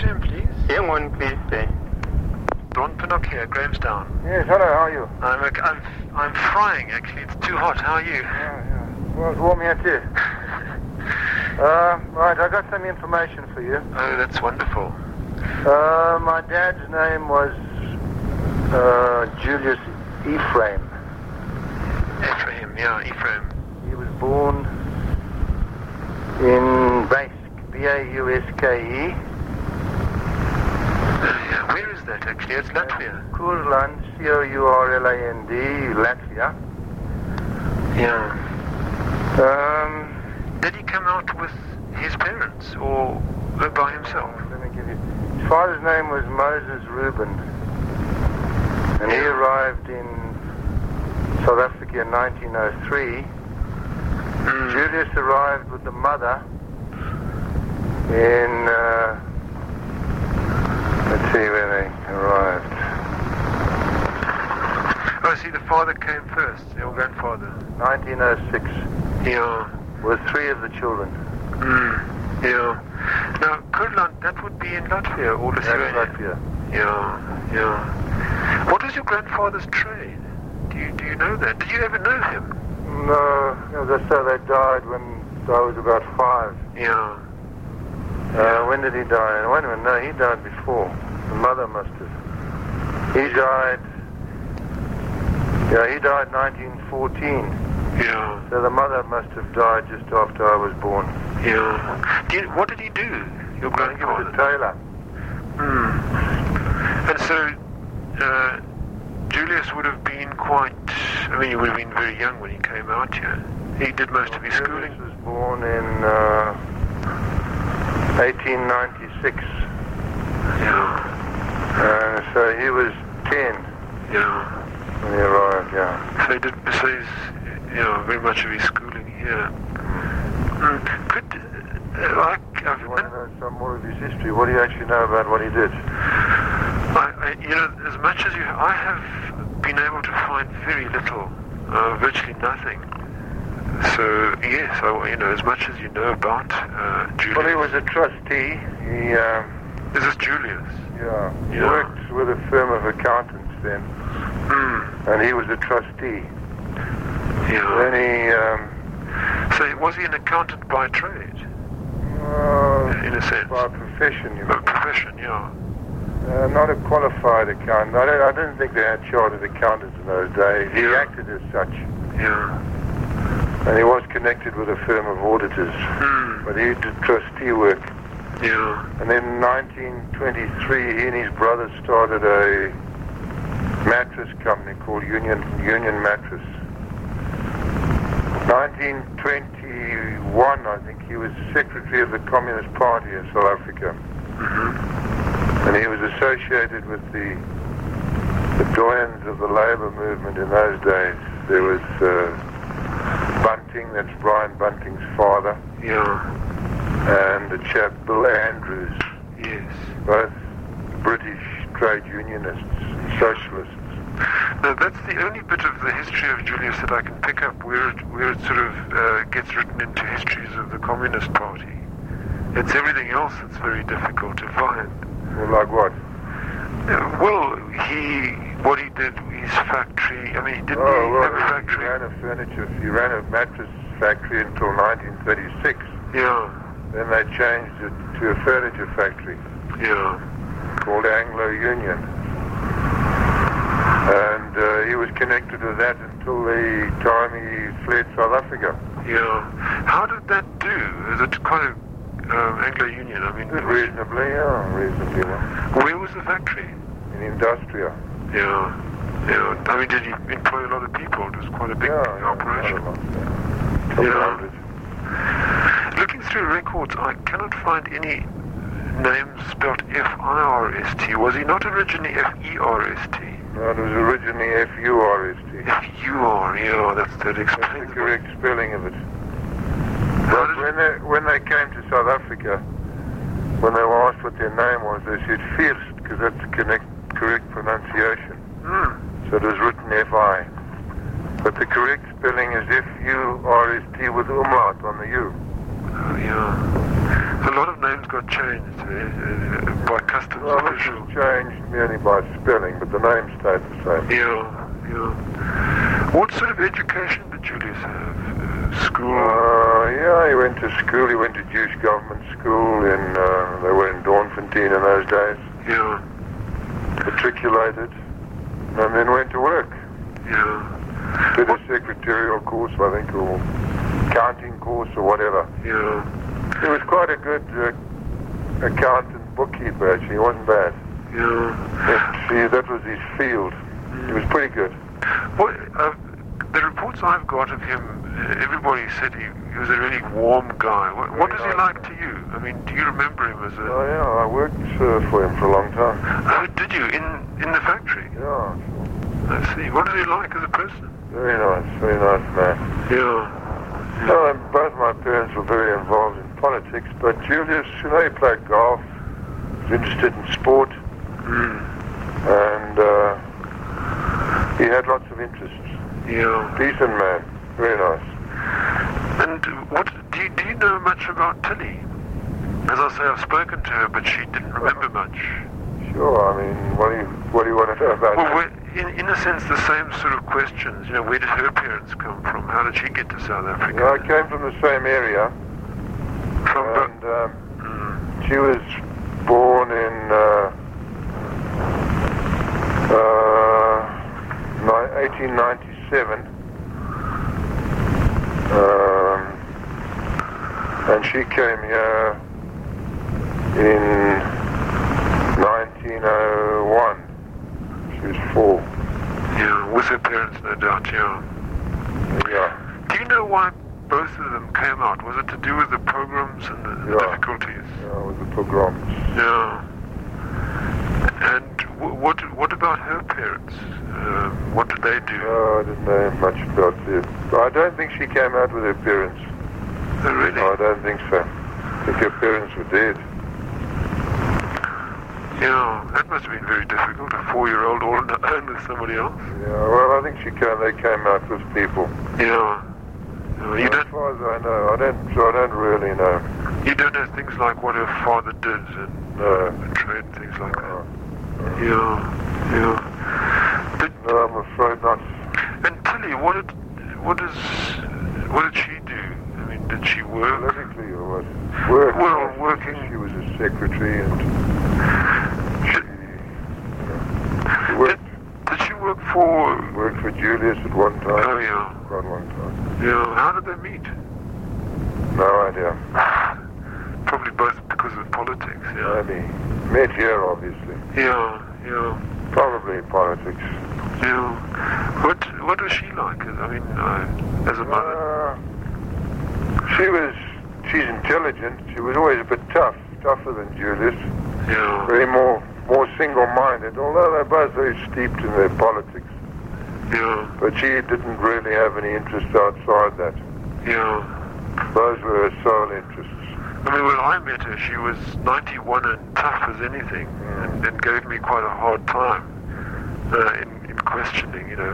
name, please? Young one, please. Ron Pinnock here, Grahamstown. Yes, hello, how are you? I'm frying, actually. It's too hot. How are you? Yeah. Well, it's warm here too. Right, I got some information for you. Oh, that's wonderful. My dad's name was Julius Ephraim. Ephraim. He was born in Bauske, B-A-U-S-K-E. Yeah. Where is that, actually? It's Latvia. Courland, C-O-U-R-L-A-N-D, Latvia. Yeah. Did he come out with his parents or by himself? Let me give you... His father's name was Moses Rubin. And he arrived in South Africa in 1903. Julius arrived with the mother in... let's see where they arrived. Oh, see, the father came first, your grandfather. 1906. Yeah. With 3 of the children. Yeah. Now, Kurland, that would be in Latvia or Lithuania? That's Latvia. Yeah. What was your grandfather's trade? Do you know that? Did you ever know him? No, as I said, they died when I was about 5. Yeah. When did he die? Wait a minute, no, he died before. The mother must have. He died 1914. Yeah. So the mother must have died just after I was born. Yeah. What did he do, your grandfather? He was a tailor. And so, Julius would have been quite... I mean, he would have been very young when he came out here. He did most of his schooling. Julius was born in 1896. Yeah. So he was 10 when he arrived, So he did, so he's, very much of his schooling here. You want to know some more of his history? What do you actually know about what he did? As much as I have been able to find very little, virtually nothing. So, yes, as much as you know about Julius. Well, he was a trustee. Is this Julius? Yeah. He worked with a firm of accountants then. And he was a trustee. Yeah. Then he... So was he an accountant by trade? In a sense. By profession, you mean? By profession, yeah. Not a qualified accountant. I don't think they had chartered accountants in those days. He acted as such. Yeah. And he was connected with a firm of auditors. But he did trustee work. Yeah. And then in 1923, he and his brother started a mattress company called Union Mattress. 1921, I think, he was secretary of the Communist Party in South Africa. And he was associated with the doyens of the labour movement in those days. There was Bunting, that's Brian Bunting's father. Yeah. And the chap Bill Andrews. Yes. Both British trade unionists, socialists. Now, that's the only bit of the history of Julius that I can pick up where it sort of gets written into histories of the Communist Party. It's everything else that's very difficult to find. Well, like what? What he did, his factory, I mean, he didn't have a factory. He ran a mattress factory until 1936. Yeah. Then they changed it to a furniture factory. Yeah. Called Anglo Union. And he was connected with that until the time he fled South Africa. Yeah. How did that do? Is it quite a Anglo Union? I mean, reasonably well. Where was the factory? In Industria. Yeah. I mean, did he employ a lot of people? It was quite a big operation. Yeah. Looking through records, I cannot find any names spelled F-I-R-S-T. Was he not originally F-E-R-S-T? No, it was originally F-U-R-S-T. F-U-R, yeah, that explains. That's the correct spelling of it. But when they came to South Africa, when they were asked what their name was, they said First, because that's the correct pronunciation. So it was written F-I. But the correct spelling is F-U-R-S-T with umlaut on the U. Oh, yeah. A lot of names got got changed by customs Well, it official. was changed merely by spelling, but the name stayed the same. Yeah. What sort of education did Julius have? School? Yeah, he went to school. He went to Jewish government school they were in Doornfontein in those days. Yeah. Matriculated, and then went to work. Yeah. Did a secretarial course, I think, or accounting course or whatever. Yeah. He was quite a good accountant, bookkeeper, actually. He wasn't bad. Yeah. That was his field. He was pretty good. Well, the reports I've got of him, everybody said he was a really warm guy. What is he like to you? I mean, do you remember him as a... Oh, yeah, I worked for him for a long time. Oh, did you? In the factory? Yeah. I see. What is he like as a person? Very nice man. Yeah. Well, both my parents were very involved in politics, but Julius, he played golf, was interested in sport, and he had lots of interests. Yeah. Decent man, very nice. And do you know much about Tilly? As I say, I've spoken to her, but she didn't remember much. Sure, I mean, what do you want to know about her? Well, in a sense, the same sort of questions. You know, where did her parents come from? How did she get to South Africa? Yeah, I came from the same area, and she was born in 1897, and she came here in 1901. She was 4. Yeah, with her parents, no doubt, yeah. Yeah. Do you know why both of them came out? Was it to do with the pogroms and the difficulties? Yeah, with the pogroms. Yeah. And what about her parents? What did they do? I didn't know much about them. I don't think she came out with her parents. Oh, really? No, I don't think so. I think her parents were dead. Yeah, that must have been very difficult, a 4-year-old all alone with somebody else. Yeah, well, I think they came out with people. Yeah. As far as I know, I don't really know. You don't know things like what her father did and trade and things like that. Yeah. No, I'm afraid not. And Tilly, what did she do? I mean, did she work? Politically or what? Work. Well, working. She was a secretary and she worked. Did she work for... Worked for Julius at one time. Oh, yeah. Quite a long time. Yeah. How did they meet? No idea. Probably both because of politics, yeah. Maybe. Met here, obviously. Yeah. Probably politics. Yeah. What was she like? I mean, as a mother? She's intelligent. She was always a bit tougher than Julius. Yeah. Very more single-minded, although they're both very steeped in their politics. Yeah. But she didn't really have any interest outside that. Yeah. Those were her sole interests. I mean, when I met her, she was 91 and tough as anything, and gave me quite a hard time in questioning, you know,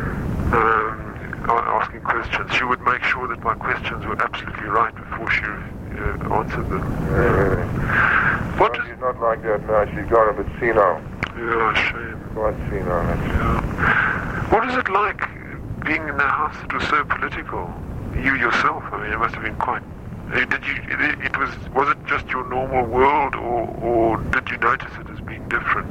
asking questions. She would make sure that my questions were absolutely right before she answered them. She's not like that now. She's got a bit senile. Yeah, shame. Quite senile, actually. Yeah. What is it like being in a house that was so political? You yourself, I mean, it must have been quite... Was it just your normal world, or did you notice it as being different?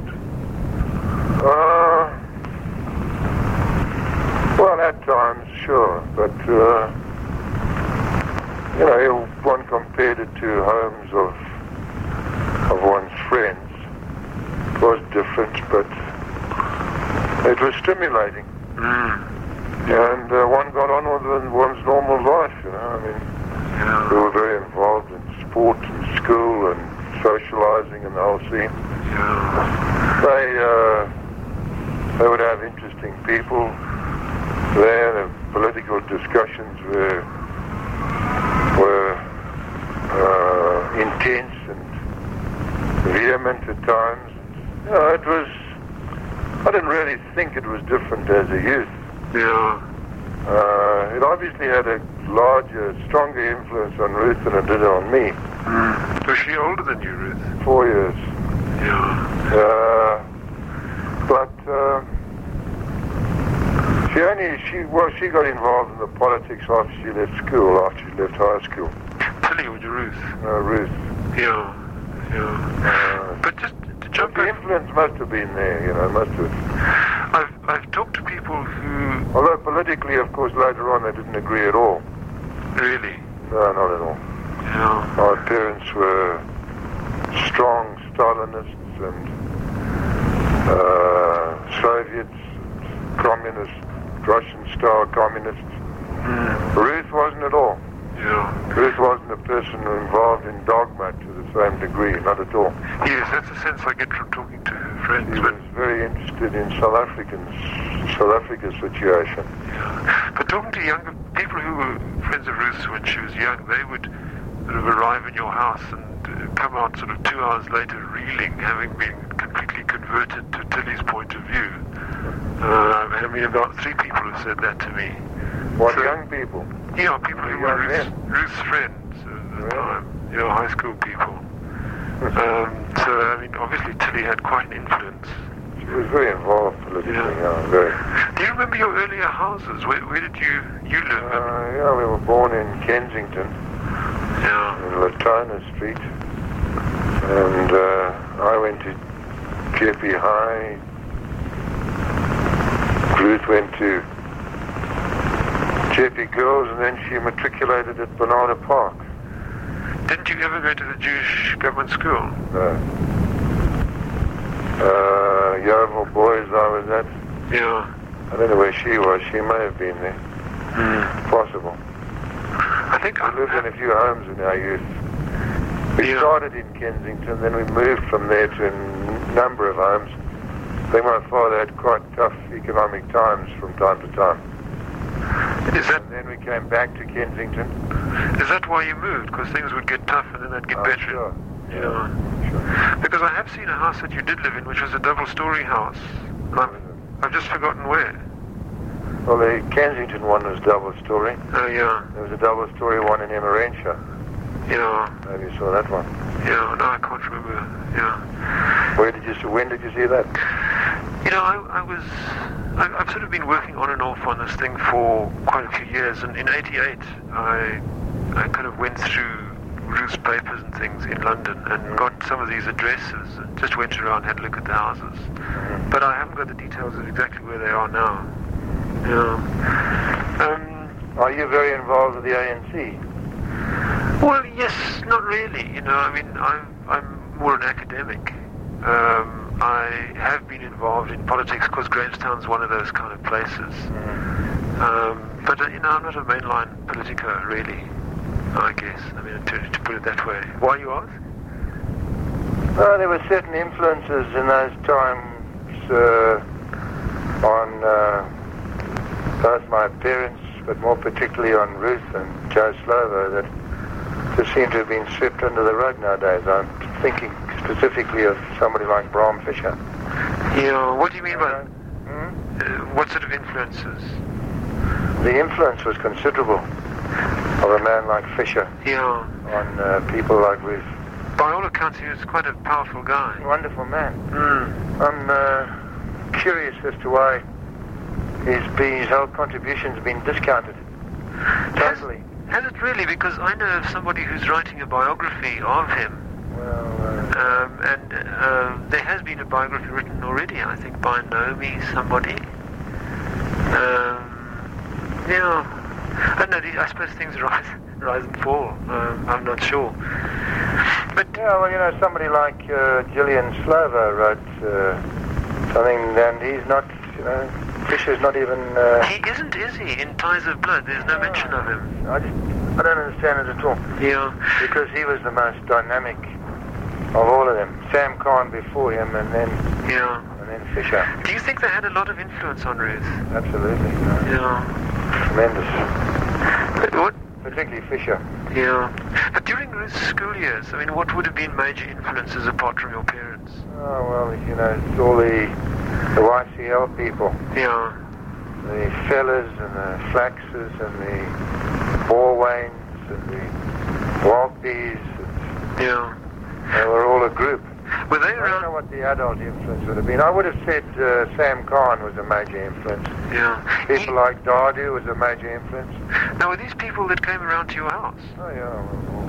Well, at times, sure, but one compared it to homes of one's friends. It was different, but it was stimulating. And one got on with one's normal life, you know. I mean, they were very involved in sport and school and socializing and the whole scene. They would have interesting people there. The political discussions were intense and vehement at times. I didn't really think it was different as a youth. Yeah. It obviously had a larger, stronger influence on Ruth than it did on me. Was she older than you, Ruth? 4 years. Yeah. But she got involved in the politics after she left school, after she left high school. Tilly or Ruth? Ruth. Yeah. But just to jump the back, influence must have been there, must have. I've talked to people who... Although politically, of course, later on they didn't agree at all. Really? No, not at all. Yeah. My parents were strong Stalinists and Soviets, communists, Russian-style communists. Ruth wasn't at all. Yeah. Ruth wasn't a person involved in dogma to the same degree, not at all. Yes, that's the sense I get from talking to her friends. She was very interested in South Africa's situation. Yeah. But talking to younger people who were friends of Ruth's when she was young, they would sort of arrive in your house and come out sort of 2 hours later reeling, having been completely converted to Tilly's point of view. About 3 people have said that to me. What, young people? Yeah, people who were Ruth's friends at the time. High school people. Obviously Tilly had quite an influence. She was very involved politically, very. Do you remember your earlier houses? Where did you live? We were born in Kensington. Yeah. In Latona Street. And I went to Jeppe High. Ruth went to Jeppe Girls, and then she matriculated at Bernarda Park. Didn't you ever go to the Jewish government school? No. Yeovil Boys I was at. Yeah. I don't know where she was. She may have been there. Possible. I think we lived in a few homes in our youth. We started in Kensington, then we moved from there to a number of homes. I think my father had quite tough economic times from time to time. And then we came back to Kensington. Is that why you moved? Because things would get tough and then they'd get better? Sure. Yeah. Sure. Because I have seen a house that you did live in, which was a double-story house. I've just forgotten where. Well, the Kensington one was double-story. Oh, yeah. There was a double-story one in Emmarentia. Yeah. Maybe you saw that one. Yeah, no, I can't remember. Yeah. When did you see that? I've sort of been working on and off on this thing for quite a few years, and in '88 I kind of went through Ruth's papers and things in London and got some of these addresses and just went around and had a look at the houses. But I haven't got the details of exactly where they are now. Yeah. Are you very involved with the ANC? Well, yes, not really. I'm more an academic. I have been involved in politics because Grahamstown's one of those kind of places. But I'm not a mainline politico, really, I guess. To put it that way. Why, you ask? There were certain influences in those times on both my parents, but more particularly on Ruth and Joe Slovo, that just seem to have been swept under the rug nowadays. I'm thinking specifically of somebody like Bram Fischer. Yeah, what do you mean by what sort of influences? The influence was considerable of a man like Fischer on people like Ruth. By all accounts, he was quite a powerful guy. Wonderful man. I'm curious as to why his whole contribution's been discounted. Totally. Has it really? Because I know of somebody who's writing a biography of him. And there has been a biography written already, I think, by Naomi somebody. I don't know, I suppose things rise and fall. I'm not sure. But somebody like Gillian Slovo wrote something, and he's not, Fischer's not even... He isn't, is he? In Ties of Blood, there's no mention of him. I don't understand it at all. Yeah. Because he was the most dynamic of all of them. Sam Kahn before him, and then Fischer. Do you think they had a lot of influence on Ruth? Absolutely. Yeah. Tremendous. What? Particularly Fischer. Yeah. But during Ruth's school years, what would have been major influences apart from your parents? Oh, well, it's all the YCL people. Yeah. the Fellers and the Flaxes and the Borwains and the Walpies. Yeah. They were all a group. Were they I don't know around? what the adult influence would have been. I would have said Sam Khan was a major influence. Yeah. People like Dardu was a major influence. Now, were these people that came around to your house? Oh, yeah.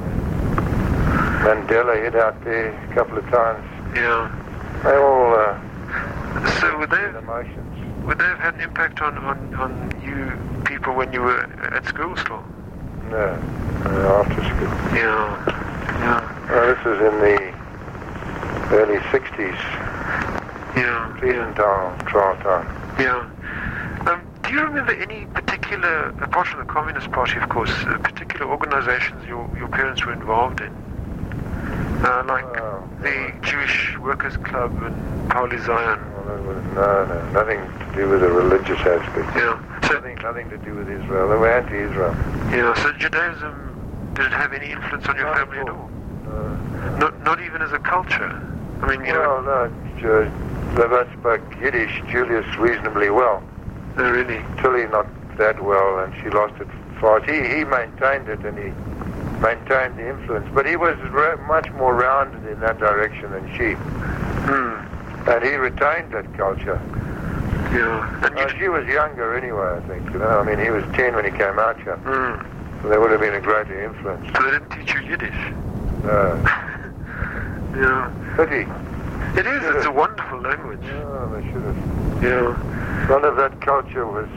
Mandela hid out there a couple of times. Yeah. They all So would they had emotions. have had an impact on you people when you were at school still? No, after school. Yeah. Yeah. This was in the early 60s. Yeah. Treason trial time. Yeah. Do you remember any particular, apart from the Communist Party, of course, particular organizations your parents were involved in? Like the Jewish Workers' Club and Pauli Zion? No, nothing to do with the religious aspect. Yeah. So, Nothing to do with Israel. They were anti-Israel. yeah, so Judaism, did it have any influence on your family at all? Not even as a culture? I mean, you know... No, they both spoke Yiddish, Julius reasonably well. No, really? Tilly not that well, and she lost it fast. He maintained it, and he maintained the influence, but he was much more rounded in that direction than she. And he retained that culture. Yeah. And She was younger anyway, I think. You know, I mean, he was 10 when he came out here. So there would have been a greater influence. So they didn't teach you Yiddish? No. Yeah. Pity. It is. It's a wonderful language. Oh, they should have. Yeah. None of that culture was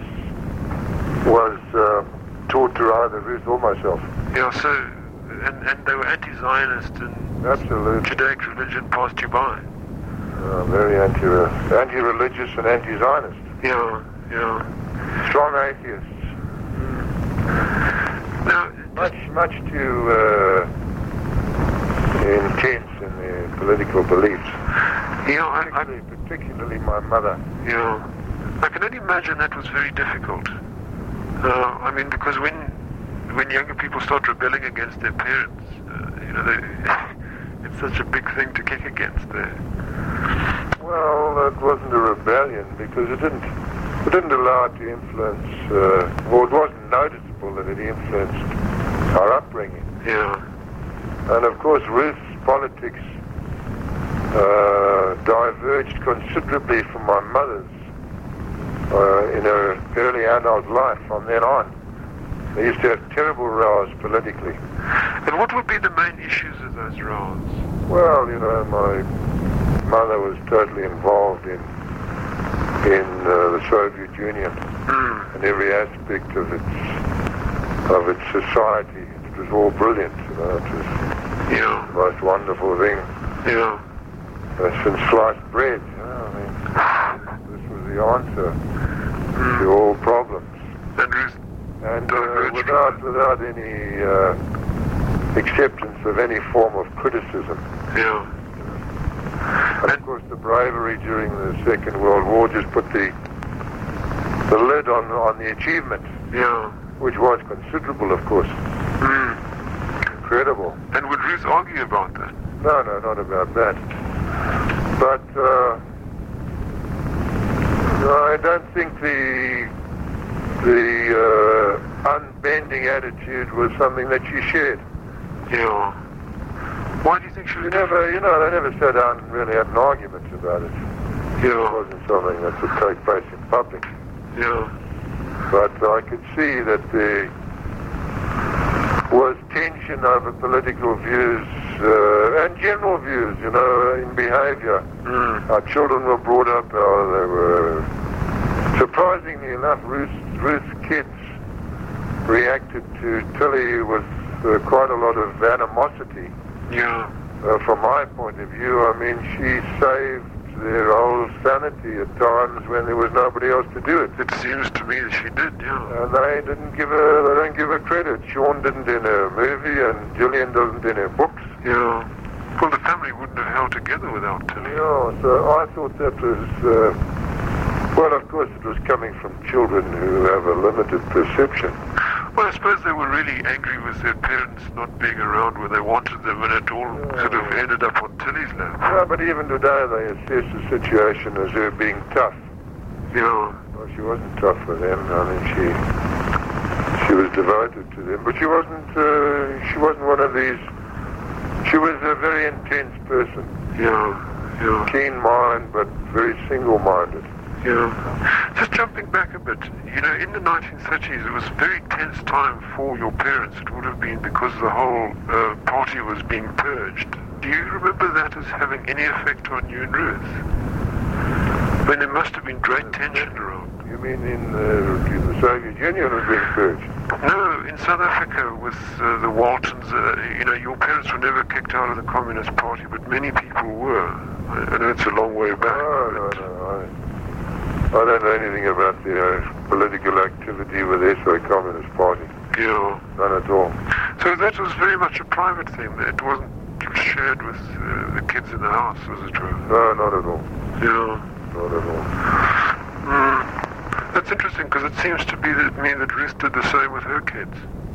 taught to either Ruth or myself. Yeah, so, and they were anti-Zionist and Absolutely. Judaic religion passed you by. Very anti-religious and anti-Zionist. Yeah. Strong atheists. Now, Much too intense in their political beliefs. yeah, Particularly my mother. yeah. I can only imagine that was very difficult. I mean, because when younger people start rebelling against their parents, it's such a big thing to kick against there. Well, it wasn't a rebellion because it didn't allow it to influence, or it wasn't noticeable that it influenced our upbringing. Yeah. And of course, Ruth's politics diverged considerably from my mother's in her early adult life from then on. They used to have terrible rows politically. And what would be the main issues of those rows? Well, my mother was totally involved in the Soviet Union and every aspect of its society. It was all brilliant. It was the most wonderful thing. Yeah. Since sliced bread, this was the answer to all problems. And without any acceptance of any form of criticism. Yeah. And of course, the bravery during the Second World War just put the lid on the achievement. Yeah. Which was considerable, of course. Incredible. And would Ruth argue about that? No, not about that. But I don't think the unbending attitude was something that she shared. Yeah. Why do you think she was they never sat down and really had an argument about it. Yeah. It wasn't something that would take place in public. Yeah. But I could see that there was tension over political views and general views, in behavior. Our children were brought up, they were, surprisingly enough, Ruth's kids reacted to Tilly with quite a lot of animosity. Yeah. From my point of view, I mean, she saved their whole sanity at times when there was nobody else to do it. It seems to me that she did, yeah. And they don't give her credit. Sean didn't in her movie, and Gillian doesn't in her books. Yeah. Well, the family wouldn't have held together without Tilly. Yeah, so I thought that was, well, of course it was coming from children who have a limited perception. Well, I suppose they were really angry with their parents not being around where they wanted them, and it all sort of ended up on Tilly's lap. Yeah, but even today they assess the situation as her being tough. Yeah. Well, she wasn't tough for them. I mean, she was devoted to them, but she wasn't one of these. She was a very intense person. Yeah. Keen mind, but very single-minded. Yeah. Just jumping back a bit, in the 1930s, it was a very tense time for your parents. It would have been because the whole party was being purged. Do you remember that as having any effect on you and Ruth? When there must have been great tension around. You mean in the Soviet Union was being purged? No, in South Africa with the Waltons, your parents were never kicked out of the Communist Party, but many people were. I know it's a long way back. No. I don't know anything about the political activity with the SO Communist Party. Yeah. None at all. So that was very much a private thing. It wasn't shared with the kids in the house, as it were. No, not at all. Yeah. Not at all. That's interesting, because it seems to be that Ruth did the same with her kids.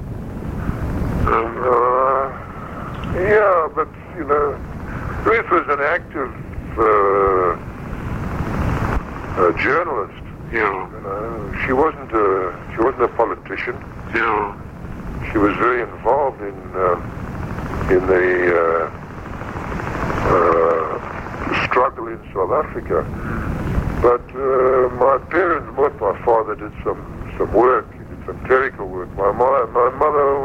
Yeah, but, Ruth was an active journalist. Yeah. She wasn't a politician. Yeah. She was very involved in the struggle in South Africa. But my parents, both my father did some work. He did some clerical work. My mother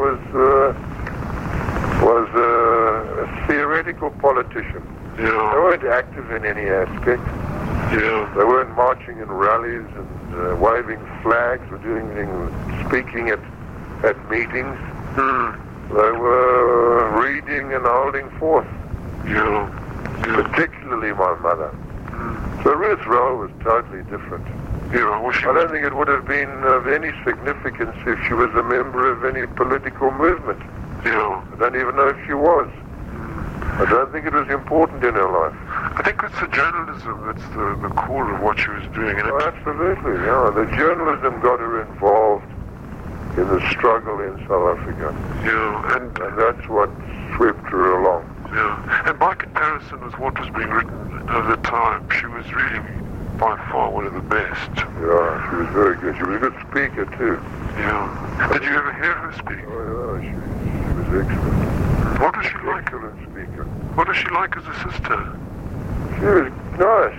was a theoretical politician. Yeah. They weren't active in any aspect. Yeah. They weren't marching in rallies and waving flags or speaking at meetings. They were reading and holding forth. Yeah. Particularly my mother. So Ruth's role was totally different. Yeah, I don't think it would have been of any significance if she was a member of any political movement. Yeah. I don't even know if she was. I don't think it was important in her life. I think it's the journalism that's the core of what she was doing. Absolutely, yeah. The journalism got her involved in the struggle in South Africa. Yeah, and that's what swept her along. Yeah, and by comparison with what was being written at the time, she was really by far one of the best. Yeah, she was very good. She was a good speaker too. Yeah. Did you ever hear her speak? Oh, yeah, she was excellent. What was she like? Excellent speaker. What was she like as a sister? She was nice.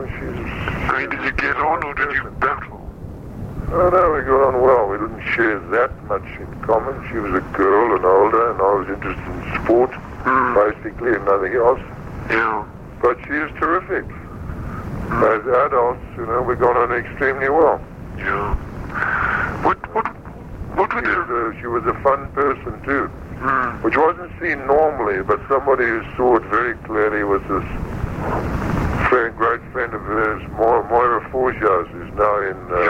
Did you get on or did you battle? Oh, no, we got on well. We didn't share that much in common. She was a girl and older, and I was interested in sport, basically, and nothing else. Yeah. But she is terrific. As adults, we got on extremely well. Yeah. What were she was a fun person too, which wasn't seen normally, but somebody who saw it very clearly was this great friend of hers, Moira Forjas, who's now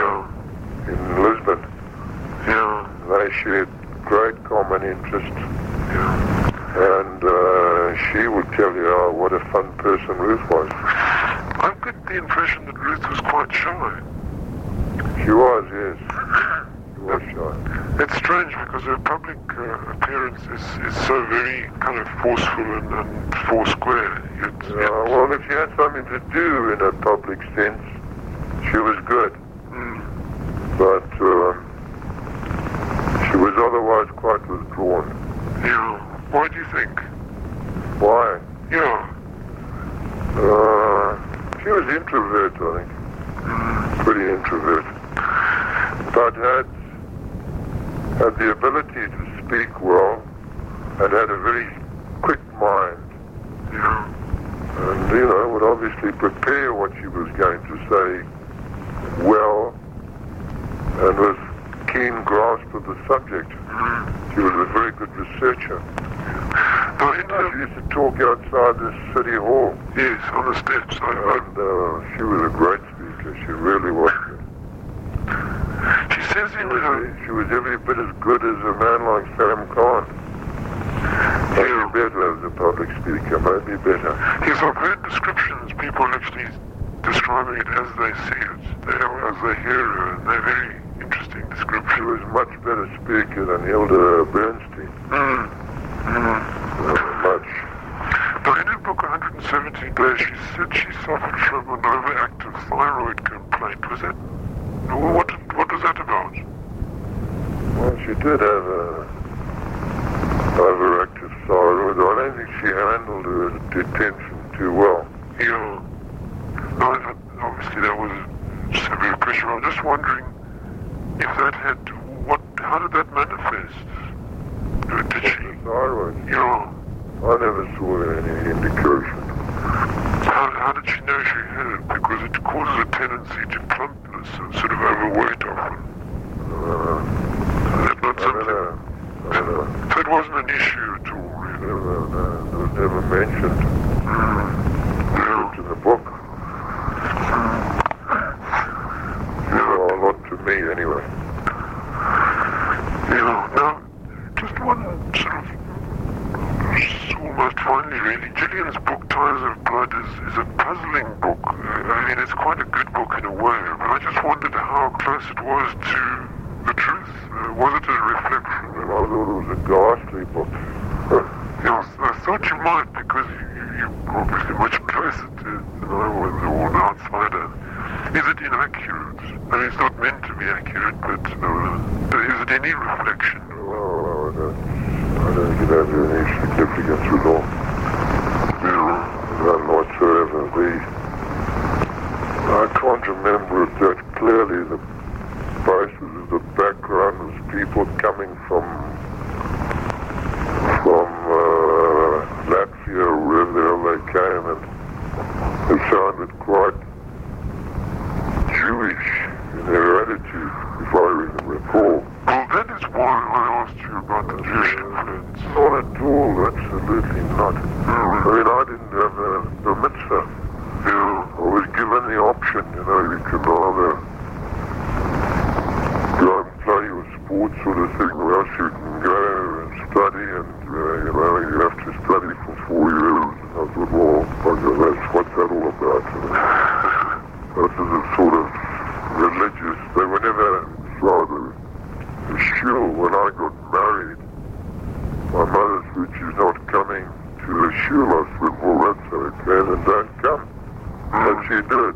in Lisbon. Yeah. They shared great common interest. Yeah. And she would tell you what a fun person Ruth was. I've got the impression that Ruth was quite shy. She was, yes. She was shy. It's strange because her public appearance is so very kind of forceful and foursquare. Well, if she had something to do in a public sense, she was good. But she was otherwise quite withdrawn. Yeah. Why do you think? Why? Yeah. She was introvert, I think. Pretty introvert. But had the ability to speak well and had a very quick mind. Yeah. And, would obviously prepare what she was going to say well and with keen grasp of the subject. She was a very good researcher. She used to talk outside the city hall. Yes, on the steps. And she was a great speaker. She really was good. She says she was every bit as good as a man like Salim Khan. Maybe better as a public speaker, maybe better. Yes, I've heard descriptions, people actually describing it as they see it, as they hear it, and they're very interesting descriptions. She was a much better speaker than Hilda Bernstein. Much. But in her book, 117 Days, she said she suffered from an overactive thyroid complaint. Was that What was that about? Well, she did have a overactive thyroid. I don't think she handled her detention too well. Yeah. No, obviously that was severe pressure. I'm just wondering if that had, how did that manifest? Did she? The thyroid? Yeah. I never saw any indication. How did she know she had it? Because it causes a tendency to plumpness and sort of overweight often. Is that not something? I don't know. So it wasn't an issue at all, really? No, it was never mentioned. Yeah. In the book. Yeah. Well, not to me, anyway. Yeah. Now, just one sort of, almost finally really, Gillian's book, Ties of Blood, is a puzzling book. I mean, it's quite a good book in a way, but I just wondered how close it was to the truth. Was it a reflection? And I thought it was a ghastly book. Yeah, I thought you might, because you're obviously much closer to it than I was, or an outsider. Is it inaccurate? I mean, it's not meant to be accurate, but is it any reflection? Well, I don't think it has any significance at all. Yeah. None whatsoever. I can't remember it that clearly. The basis of the background was people coming from Latvia or wherever they came, and it sounded quite Jewish in their attitude, if I recall. Well, that is why I asked you about the Jewish influence. Not at all, absolutely not. I mean, I didn't have a mitzvah. Yeah. I was given the option, you could either go and play your sports sort of thing, or else you can go and study, and, you have to study for 4 years. And I thought, well, what's that all about? This is a sort of religious, they were never the shul. When I got married, my mother said, she's not coming to the shul. I said, well, that's okay, then don't come. And she did.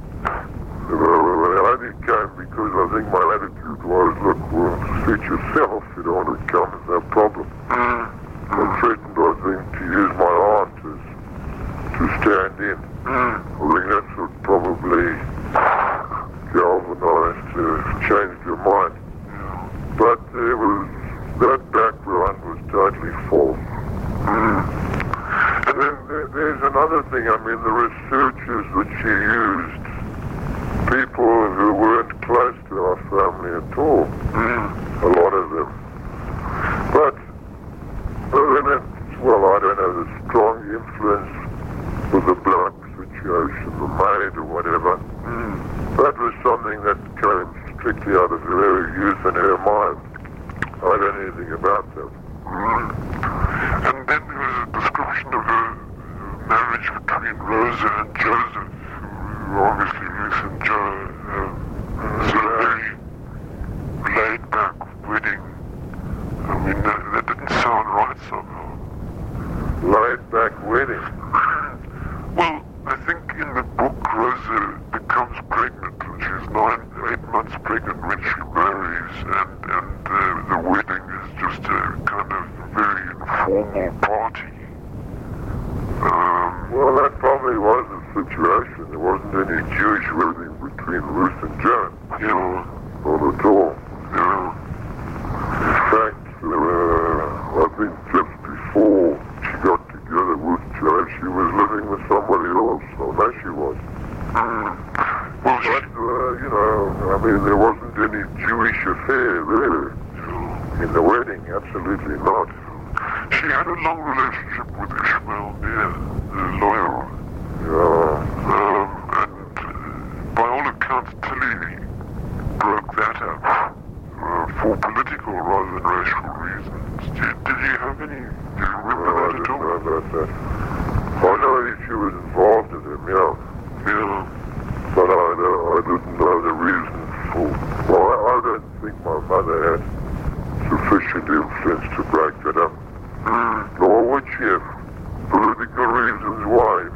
I only came because I think my attitude was, look, well, suit yourself. You don't want to come, it's no problem. I threatened, I think, to use my aunt to stand in. I think that's what probably galvanized to change your mind. But that background was totally false. And then there's another thing. I mean, the researchers that she used, people who weren't close to our family at all, a lot of them. But I don't know, the strong influence of the blood situation, the maid or whatever, that was something that came strictly out of her youth and her mind. I don't know anything about that. And then there was a description of a marriage between Rosa and Joseph, who obviously Ruth and Joe, sort of very laid-back wedding. I mean, that didn't sound right somehow. Laid-back wedding? Well, I think in the book Rosa becomes pregnant, and she's 8 months pregnant when she marries, and the wedding is just a kind of very informal party. Well, that probably was the situation. There wasn't any Jewish wedding between Ruth and Joan. Yeah. Not at all. Yeah. In fact, I think just before she got together with Joan, she was living with somebody else. So there she was. Well, I mean, there wasn't any Jewish affair there in the wedding. Absolutely not. she had a long relationship with Ishmael Mir, the lawyer. Yeah. And by all accounts, Tilly broke that up for political rather than racial reasons. Did you have any? Do you remember that at all? I didn't know about that. I know that she was involved in him, yeah. Yeah. But I didn't know the reason for... Well, I don't think my mother had sufficient influence to break that up. Nor would she have. Political reasons why,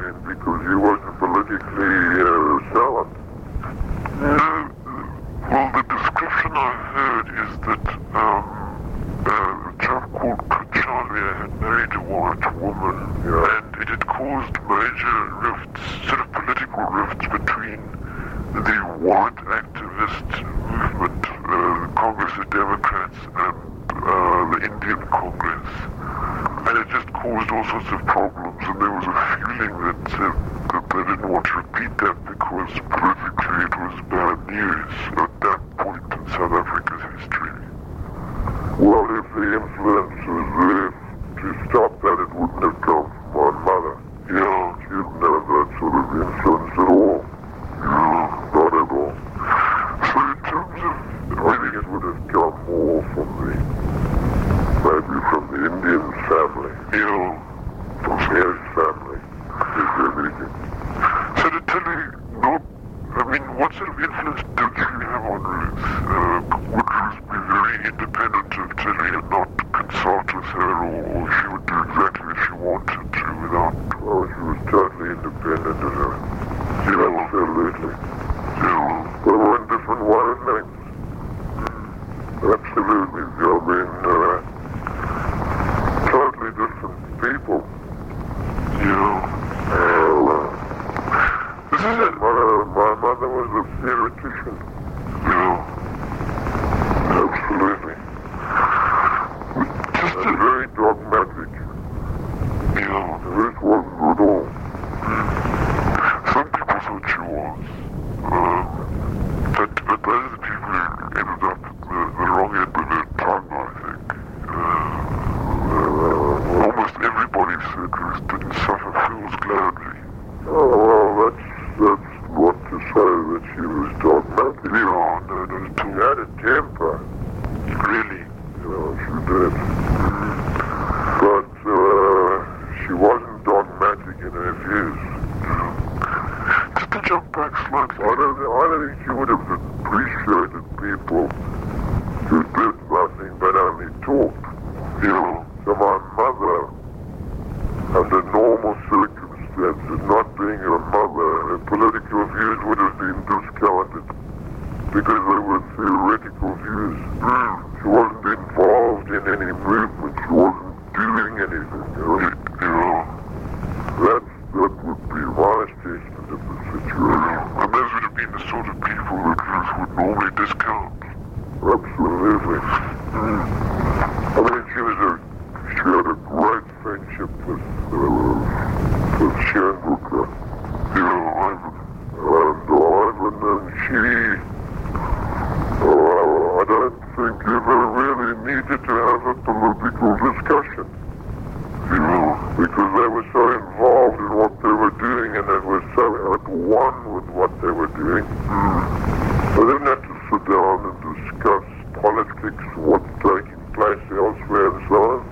caused major rifts, sort of political rifts between the white activist movement, the Congress of Democrats, and the Indian Congress. And it just caused all sorts of problems, and there was a feeling that they didn't want to repeat that because politically it was bad news at that point in South Africa's history. Well, if the influence was there to stop that, it wouldn't have come from my mother. Yeah. She didn't have that sort of influence at all. Yeah. Not at all. So in terms of, I think it would have come more from maybe from the Indian family. yeah. From his family. If anything. So to tell you, what sort of influence did you have on Ruth? Would Ruth be very independent of Tilly and not consult with her, or she would do exactly as she wanted to without... Oh, she was totally independent of her. Yeah. Absolutely. Yeah. They were in different wavelengths. Absolutely. I mean, totally different people. Yeah. This is it. My mother was a theoretician. Yeah. Absolutely. Just And very dogmatic. yeah. Ruth wasn't at all. Some people thought she was. But those are the people who ended up at the wrong end of their tongue, I think. Almost everybody said Ruth didn't suffer fools gladly. Oh, well, that's what to say that she was dogmatic. Yeah, no, not at She all. had a temper. Really. She did. But she wasn't dogmatic in her views. Just to jump back slightly. I don't think she would have appreciated people who did nothing but only talked. Yeah. So my mother, under normal circumstances, not being a mother, her political views would have been discounted because they were theoretical views. She wasn't involved in any movement. She wasn't doing anything. Yeah. That would be my assessment of the situation. And those would have been the sort of people that Ruth would normally discount. Absolutely. I mean, she had a great friendship with Schoenbrooker. Yeah, Ivan. And she, I don't think ever really needed to have a political discussion. Yeah. Because they were so involved in what they were doing and they were so at one with what they were doing. They didn't have to sit down and discuss politics, what's taking place elsewhere and so on.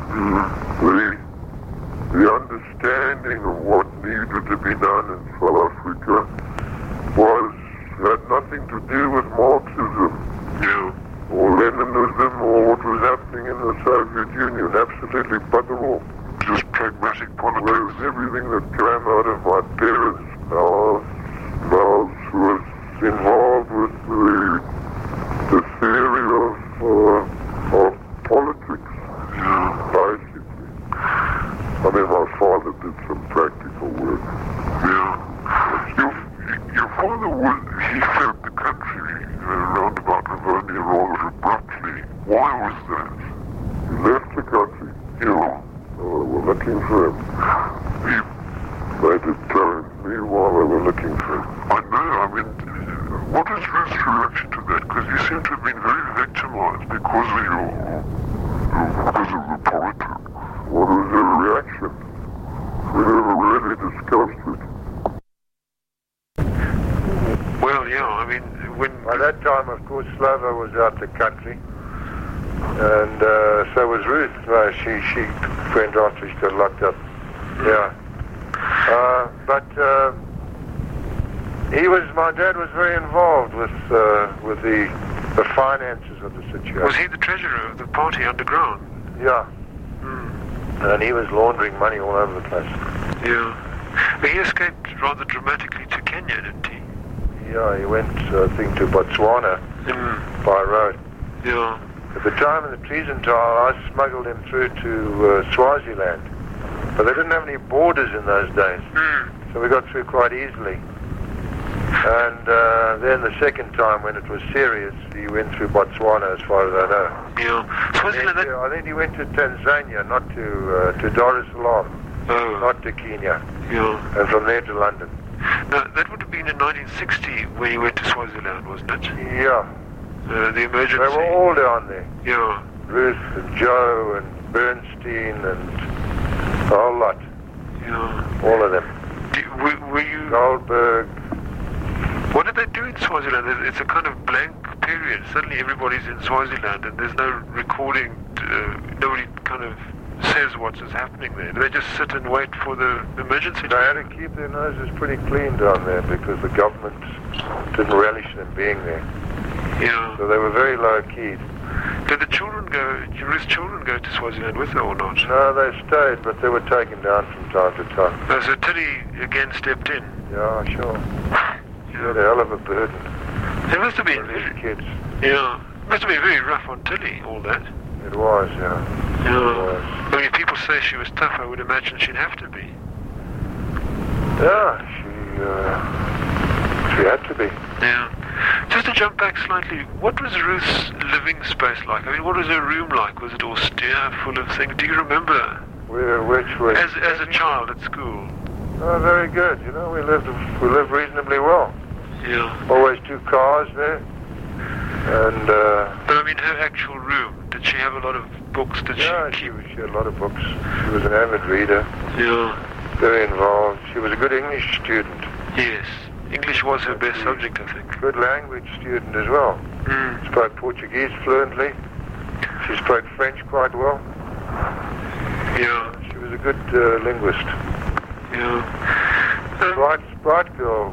The understanding of what needed to be done in South Africa had nothing to do with Marxism. Yeah. Or Leninism or what was happening in the Soviet Union. Absolutely bugger all. Just pragmatic politics. Whereas everything that came out of my parents' mouths was involved with the theory of politics, basically. I mean, my father did some practical work. Yeah. Your father he fled the country around about Livonia rather abruptly. Why was that? He left the country. Yeah. We're looking for him. They did tell me while they were looking for him. I know, what is Ruth's reaction to that? Because you seem to have been very victimized because of the politics. What was their reaction? We never really discussed it. Well, yeah, when... By that time, of course, Slava was out the country. And so was Ruth. She went after she got locked up. Yeah. But my dad was very involved with the finances of the situation. Was he the treasurer of the party underground? Yeah. And he was laundering money all over the place. Yeah. But he escaped rather dramatically to Kenya, didn't he? Yeah, he went, I think, to Botswana by road. Yeah. At the time of the treason trial, I smuggled him through to Swaziland. But they didn't have any borders in those days, so we got through quite easily. And then the second time, when it was serious, he went through Botswana, as far as I know. Yeah. Swaziland, I think he went to Tanzania, not to Dar es Salaam, not to Kenya, and from there to London. No, that would have been in 1960 when he went to Swaziland, wasn't it? Yeah. The emergency. They were all down there. Yeah. Ruth and Joe and Bernstein and a whole lot. Yeah. All of them. Were you... Goldberg. What did they do in Swaziland? It's a kind of blank period. Suddenly everybody's in Swaziland and there's no recording. Nobody kind of says what is happening there. They just sit and wait for the emergency. They had to keep their noses pretty clean down there because the government didn't relish them being there. Yeah. So they were very low-keyed. Did the children go, Ruth's children go to Swaziland with her or not? No, they stayed, but they were taken down from time to time. So Tilly again stepped in? Yeah, sure. She had a hell of a burden. It must have been... For these kids. Yeah. It must have been very rough on Tilly, all that. It was, yeah. Yeah. It was. I mean, people say she was tough. I would imagine she'd have to be. Yeah, she had to be. Yeah. Just to jump back slightly, what was Ruth's living space like? I mean, what was her room like? Was it austere, full of things? Do you remember? Which was... As a child at school? Oh, very good. You know, we lived reasonably well. Yeah. Always 2 cars there. And, but I mean, her actual room, did she have a lot of books? Did she keep... she had a lot of books. She was an avid reader. Yeah. Very involved. She was a good English student. Yes. English was her best subject, I think. Good language student as well. Spoke Portuguese fluently. She spoke French quite well. Yeah. She was a good linguist. Yeah. Bright girl.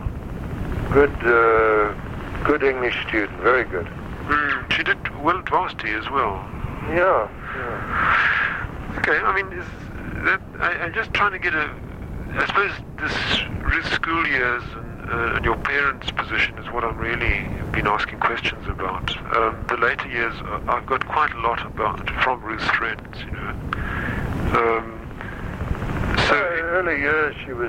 Good English student. Very good. She did well at varsity as well. Yeah. Okay, I mean, I'm just trying to get I suppose this school years and your parents' position is what I'm really been asking questions about. The later years, I've got quite a lot from Ruth's friends, you know. So early years, she was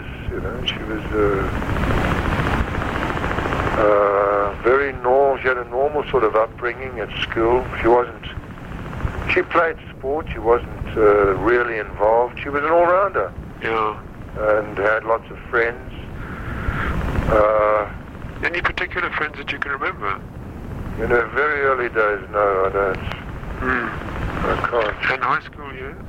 very normal. She had a normal sort of upbringing at school. She played sport. She wasn't really involved. She was an all-rounder. Yeah. And had lots of friends. Any particular friends that you can remember? In her very early days, no, I don't. I can't. And high school years?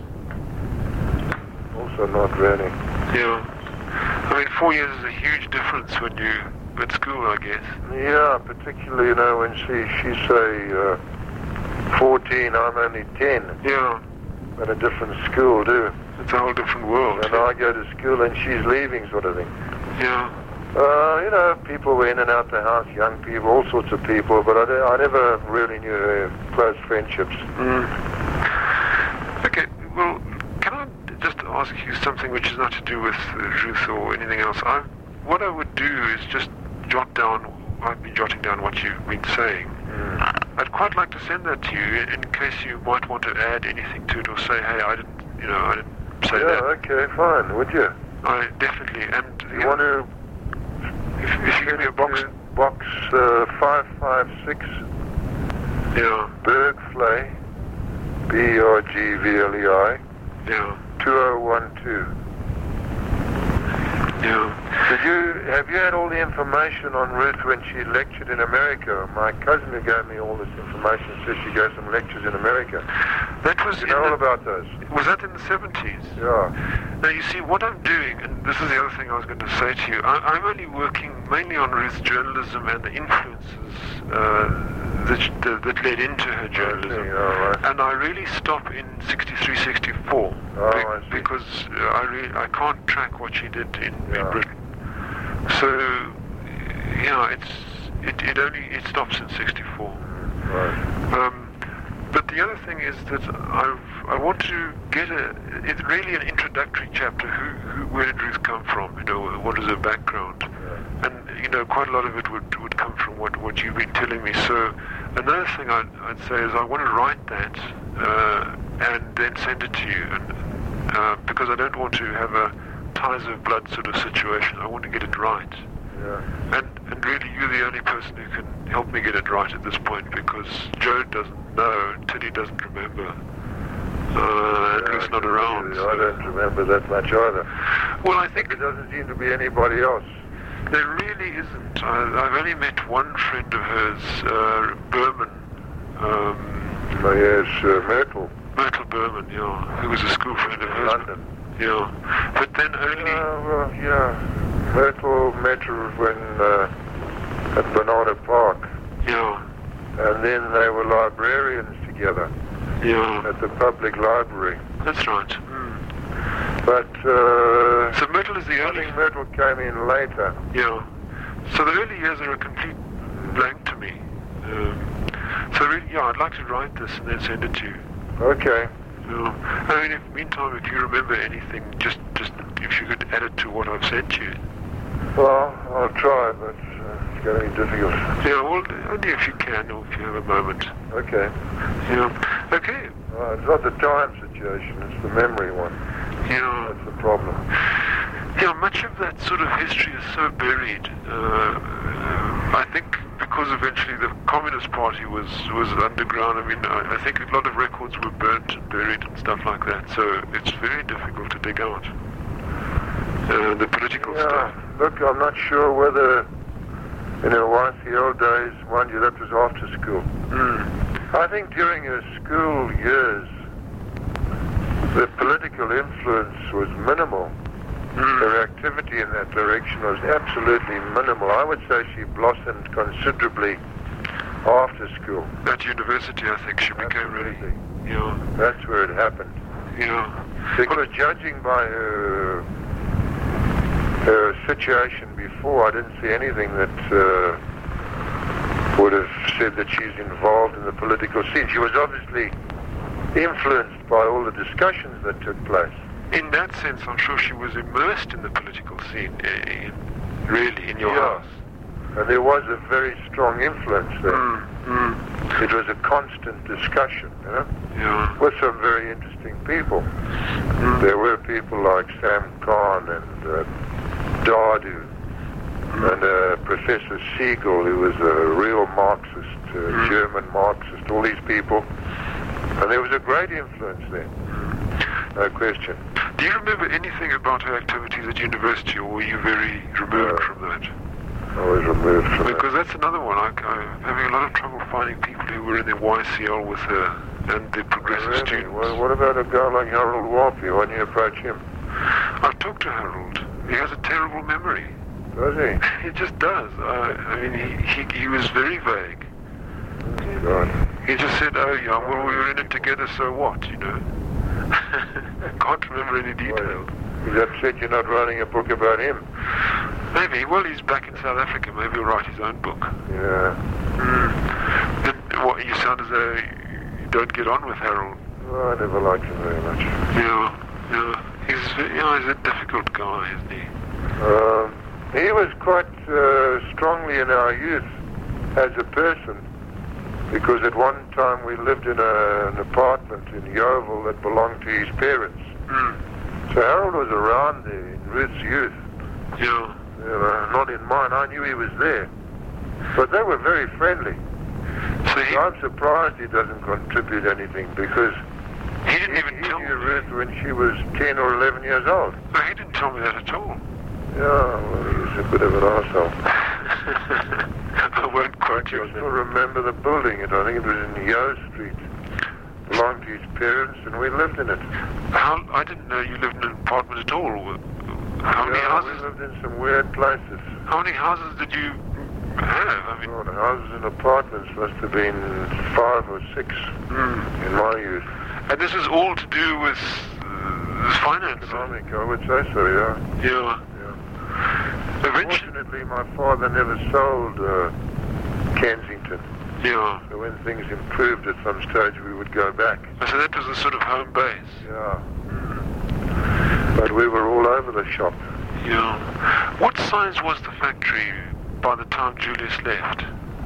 Also not really. Yeah. I mean, 4 years is a huge difference when you're at school, I guess. Yeah, particularly, you know, when she's say 14, I'm only 10. Yeah. At a different school, too. It's a whole different world. And I go to school and she's leaving, sort of thing. Yeah. You know, people were in and out the house, young people, all sorts of people, but I never really knew her close friendships. Okay, well, can I just ask you something which is not to do with Ruth or anything else? What I would do is just I've been jotting down what you've been saying. I'd quite like to send that to you in case you might want to add anything to it or say, hey, I didn't say that. Yeah, okay, fine, would you? I definitely, and... You want to... If you give me a box... Box 556. Yeah. Bergvlei, Bergvlei. Yeah. 2012. Yeah. Have you had all the information on Ruth when she lectured in America? My cousin who gave me all this information says she gave some lectures in America. That was... You know all about those? Was that in the 70s? Yeah. Now, you see, what I'm doing, and this is the other thing I was going to say to you, I'm only working mainly on Ruth's journalism and the influences that led into her journalism. Okay, right. And I really stop in 63, 64. Because I can't track what she did in Britain. So, it stops in 64. Right. But the other thing is that I want to get it's really an introductory chapter. Where did Ruth come from? You know, what is her background? Yeah. And you know, quite a lot of it would come from what you've been telling me. So another thing I'd say is I want to write that and then send it to you. And because I don't want to have a ties of blood sort of situation. I want to get it right. Yeah. And really, you're the only person who can help me get it right at this point, because Joe doesn't know, Teddy doesn't remember, and Luke's not around. I don't remember that much either. Well, I think there doesn't seem to be anybody else. There really isn't. I've only met one friend of hers, Berman. Yes, Myrtle. Myrtle Berman, yeah, who was a school friend of hers. London. Yeah, but then only... Well, yeah. Myrtle met her when, at Bernardo Park. Yeah. And then they were librarians together. Yeah. At the public library. That's right. But, so Myrtle is the only... I think Myrtle came in later. Yeah. So the early years are a complete blank to me. So really, yeah, I'd like to write this and then send it to you. Okay. I mean, meantime, if you remember anything, just if you could add it to what I've sent you. Well, I'll try, but it's going to be difficult. Yeah, well, only if you can, or if you have a moment. Okay. Yeah. Okay. It's not the time situation, it's the memory one. Yeah. That's the problem. Yeah, much of that sort of history is so buried. I think because eventually the Communist Party was underground. I mean, I think a lot of records were burnt and buried and stuff like that. So it's very difficult to dig out the political stuff. Look, I'm not sure whether in her YCL days, mind you, that was after school. I think during her school years, the political influence was minimal. Her activity in that direction was absolutely minimal. I would say she blossomed considerably after school. At university, I think she became really... Yeah. That's where it happened. Yeah. Because judging by her situation before, I didn't see anything that would have said that she's involved in the political scene. She was obviously influenced by all the discussions that took place. In that sense, I'm sure she was immersed in the political scene, really, in your house. And there was a very strong influence there. It was a constant discussion, you know, with some very interesting people. There were people like Sam Kahn and Dardu and Professor Siegel, who was a real Marxist, German Marxist, all these people. And there was a great influence there. No question. Do you remember anything about her activities at university, or were you very removed from that? I was removed from that. Because that's another one. I'm having a lot of trouble finding people who were in their YCL with her and the progressive students. Well, what about a guy like Harold Warpy? Why don't you approach him? I've talked to Harold. He has a terrible memory. Does he? He just does. I mean, he was very vague. God. He just said, oh yeah, well, we were in it together, so what, you know? Can't remember any details. He's upset you're not writing a book about him. Maybe. Well, he's back in South Africa. Maybe he'll write his own book. Yeah. What, you sound as though you don't get on with Harold. Well, I never liked him very much. Yeah. He's a difficult guy, isn't he? He was quite strongly in our youth as a person, because at one time we lived in an apartment in Yeovil that belonged to his parents. So Harold was around there in Ruth's youth. Yeah. You know, not in mine. I knew he was there. But they were very friendly. So I'm surprised he doesn't contribute anything, because he didn't even tell me. He knew Ruth when she was 10 or 11 years old. No, he didn't tell me that at all. Yeah, well, he's a bit of an arsehole. I won't quote you on I still remember the building. I think it was in Yeo Street. Belonged to his parents, and we lived in it. I didn't know you lived in an apartment at all. How many houses? We lived in some weird places. How many houses did you have? I mean, the houses and apartments must have been 5 or 6 in my youth. And this is all to do with finance? Economic, I would say so, yeah. Yeah. Fortunately, my father never sold Kensington. Yeah. So when things improved at some stage, we would go back. So that was a sort of home base? Yeah. But we were all over the shop. Yeah. What size was the factory by the time Julius left?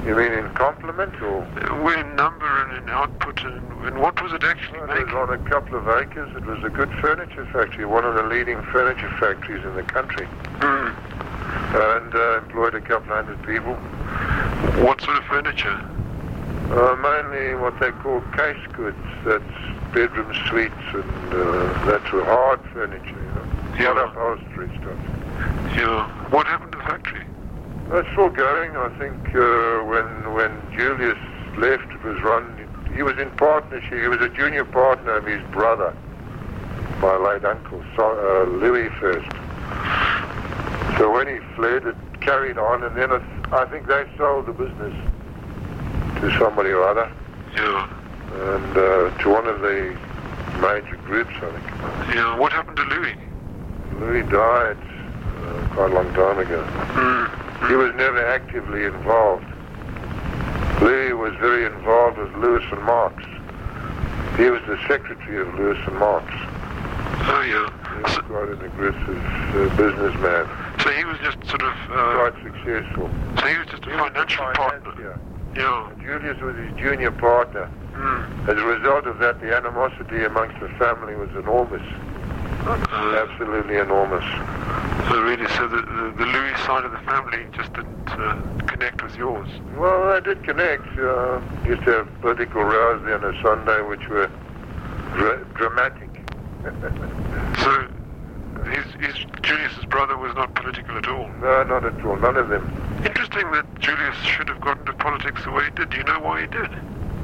You mean in complement or? Well, in number and in output, and what was it actually Well, making? it was on a couple of acres. It was a good furniture factory, one of the leading furniture factories in the country, and employed a couple hundred people. What sort of furniture? Mainly what they call case goods. That's bedroom suites and that's hard furniture, you know. Yeah. Not upholstery stuff. Yeah. What happened to the factory? It's still going. I think when Julius left, it was run. He was in partnership. He was a junior partner of his brother, my late uncle, Louis first. So when he fled, it carried on, and then I think they sold the business to somebody or other, Yeah. and to one of the major groups, I think. Yeah. What happened to Louis? Louis died quite a long time ago. He was never actively involved. Louis was very involved with Lewis and Marx. He was the secretary of Lewis and Marx. Oh, yeah. He was quite an aggressive businessman, So he was just sort of... quite successful. so he was just a financial partner. Yeah. Yeah. Julius was his junior partner. As a result of that, the animosity amongst the family was enormous. Absolutely enormous. So really, so the Louis side of the family just didn't connect with yours. Well, they did connect. Used to have political rows there on a Sunday, which were dramatic. So his Julius's brother was not political at all. No, not at all. None of them. Interesting that Julius should have gotten into politics the way he did. Do you know why he did?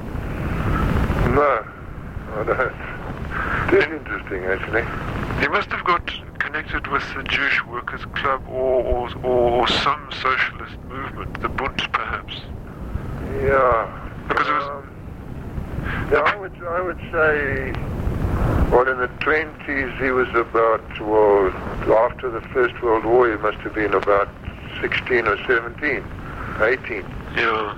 No, I don't. It is interesting, actually. He must have got connected with the Jewish Workers' Club or some socialist movement, the Bund perhaps. Yeah. Because it was... Yeah, I would say, well, in the 20s he was about, well, after the First World War he must have been about 16 or 17, 18. Yeah.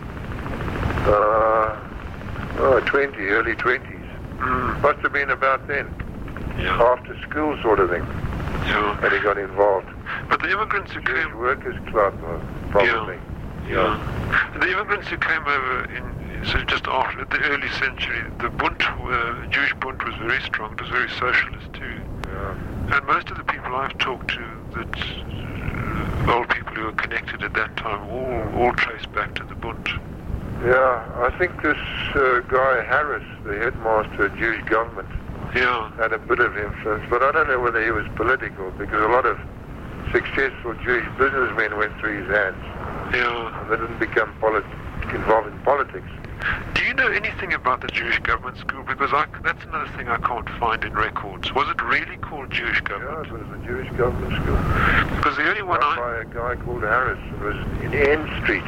20, early 20s. Must have been about then. Yeah. After school sort of thing. Yeah. And he got involved. But the immigrants who Jewish came... Workers' Club, probably. Yeah. The immigrants who came over so just after the early century, the Bund, Jewish Bund was very strong. It was very socialist too. Yeah. And most of the people I've talked to, that old people who were connected at that time, all trace back to the Bund. Yeah, I think this guy Harris, the headmaster of Jewish government, had a bit of influence, but I don't know whether he was political, because a lot of successful Jewish businessmen went through his hands. Yeah. And they didn't become involved in politics. Do you know anything about the Jewish government school? Because that's another thing I can't find in records. Was it really called Jewish government? Yeah, it was a Jewish government school. Because the only one Run by a guy called Harris. It was in N Street,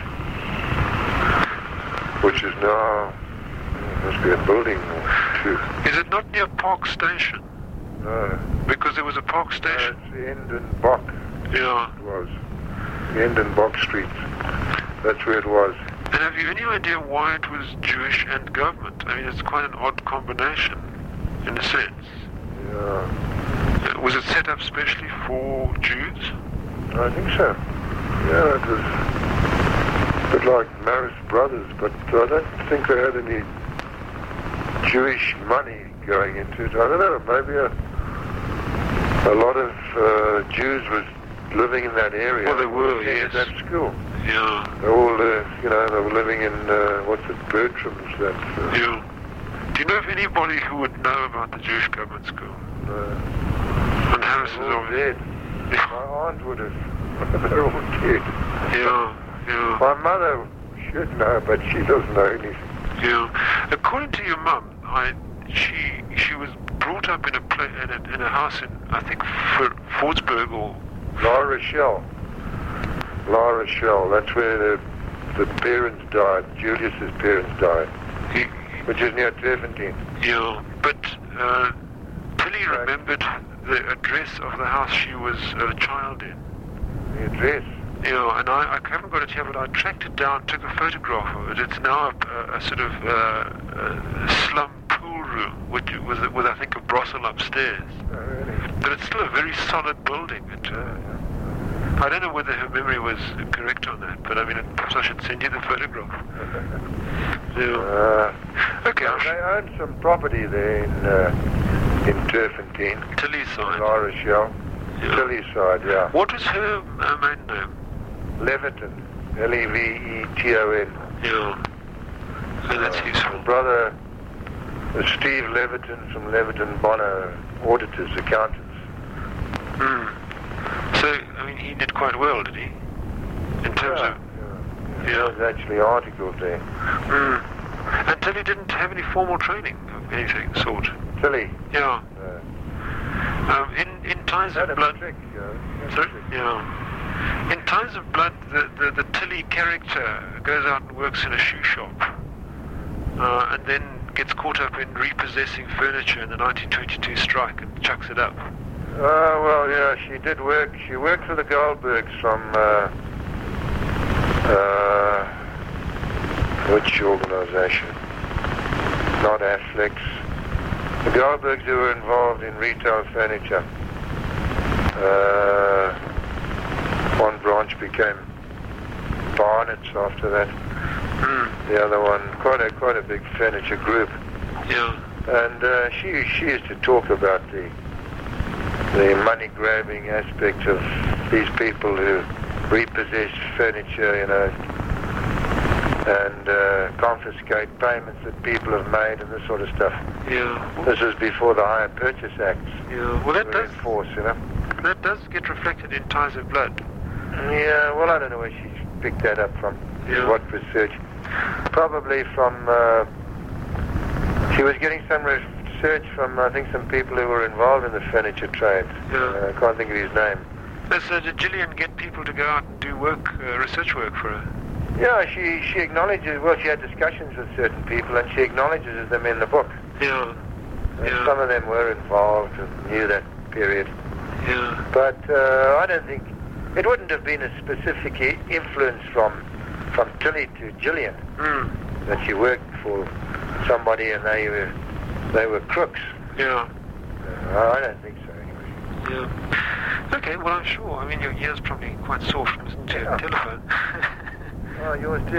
which is now, must be a building or two. Is it not near Park Station? No. Because there was a Park Station. It's End and Bok. Yeah. It was. End and Bok Street. That's where it was. And have you any idea why it was Jewish and government? I mean, it's quite an odd combination, in a sense. Yeah. Was it set up specially for Jews? I think so. Yeah, it was a bit like Marist Brothers, but I don't think they had any Jewish money going into it. I don't know, maybe a lot of Jews was living in that area. Well, they were, yes. At that school. Yeah. They all, they were living in, Bertram's, that... Yeah. Do you know of anybody who would know about the Jewish government school? No. And Harris is They're all obviously... dead. My aunt would have. They're all dead. Yeah, yeah. My mother should know, but she doesn't know anything. Yeah. According to your mum, she was brought up in a house in, I think, Fordsburg or... La Rochelle. That's where the parents died. Julius's parents died. Which is near Turfentine. Yeah, but Tilly remembered the address of the house she was a child in. The address? Yeah, and I haven't got it here, but I tracked it down, took a photograph of it. It's now a sort of slum pool room, with I think a brothel upstairs. Oh, really? But it's still a very solid building. I don't know whether her memory was correct on that, but I mean, perhaps I should send you the photograph. Yeah. Okay. They own some property there in Turfentine. Tilly side. La Rochelle. Yeah. Tilly side, yeah. What was her maiden name? Leviton. Leveton. Yeah. Oh, that's useful. Brother Steve Leviton from Leviton Bonner, auditors, accountants. So, I mean, he did quite well, did he? In terms of... There was actually articles there. And Tilly didn't have any formal training of anything sort. Tilly? Yeah. In Ties of Blood... Sorry? Yeah. In Ties of Blood, the Tilly character goes out and works in a shoe shop. And then gets caught up in repossessing furniture in the 1922 strike and chucks it up. Well, yeah, she did work. She worked for the Goldbergs from, which organisation? Not Afflex. The Goldbergs who were involved in retail furniture. One branch became Barnett's after that. The other one, quite a big furniture group. Yeah. And she used to talk about the money-grabbing aspect of these people who repossess furniture, you know, and confiscate payments that people have made and this sort of stuff. Yeah. This is before the Hire Purchase Acts. Yeah. Well, that were does in force, you know. That does get reflected in Ties of Blood. Yeah. Well, I don't know where she picked that up from. Yeah. What research? Probably from. She was getting some research from, I think, some people who were involved in the furniture trade. Yeah. I can't think of his name. So did Gillian get people to go out and do work, research work for her? Yeah, she acknowledges, well, she had discussions with certain people and she acknowledges them in the book. Yeah. Yeah. Some of them were involved and knew that period. Yeah. But I don't think, it wouldn't have been a specific influence from Tilly to Gillian that she worked for somebody and they were crooks. Yeah. I don't think so, anyway. Yeah. Okay, well, I'm sure. I mean, your ear's probably quite sore from listening to a telephone. Oh, yours too.